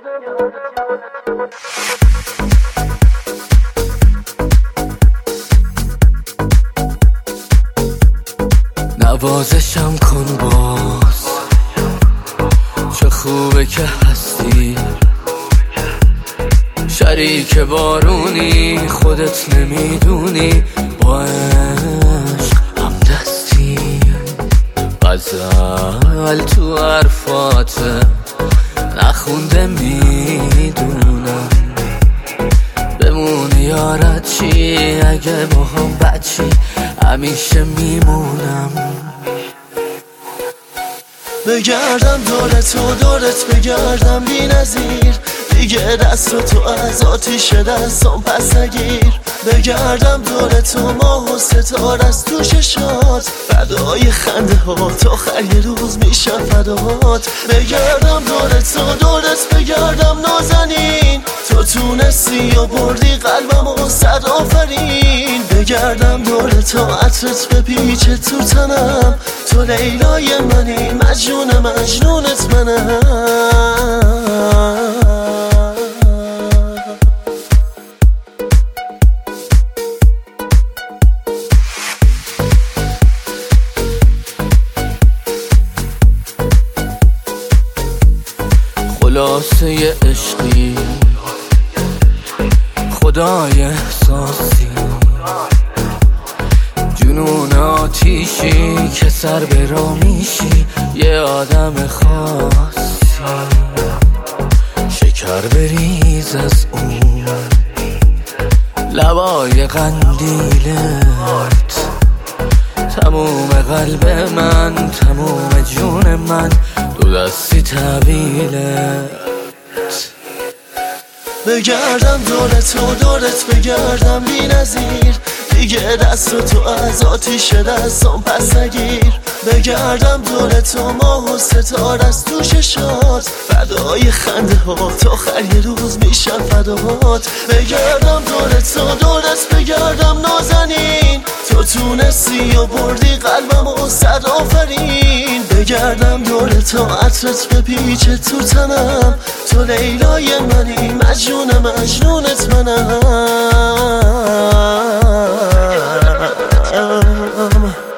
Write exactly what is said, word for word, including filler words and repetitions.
نوازشم کن باز، چه خوبه که هستی، شریک بارونی، خودت نمیدونی با عشق هم دستی. غزل تو حرفاته نخونده میدونم، بمونی یارت چی اگه با هم بچی، همیشه میمونم. بگردم دورت و دورت بگردم بی نظیر، دیگه دست تو از آتیش دستم پس نگیر. بگردم دورت و ماه و ستاره از تو چشات، فدای خنده هات آخر یه روز میشم فدات. بگردم دورت و دورت بگردم نازنین، تو تونستی و بردی قلبم و صد آفرین. بگردم دورت و عطرت بپیچه تو تنم، تو لیلای منی مجنون مجنونت منم. خلاصه عشقی خدای احساسی، جنون آتیشی که سر به راه میشی، یه آدم خاصی. شکر بریز از اون لبای قندیلت، تموم قلب من تموم جون من دو دستی طویلت. بگردم دورت و دورت بگردم بی نظیر، دیگه دست تو از آتیش دستم پس نگیر. بگردم دورت و ماه و ستاره از تو چشات، فدای خنده هات آخر یه روز میشم فدات. بگردم دورت و دورت بگردم نازنین، تو تونستی و بردی قلبم و صد آفرین. بگردم دورت و عطرت بپیچه تو تنم، تو لیلای منی مجنون مجنونت منم.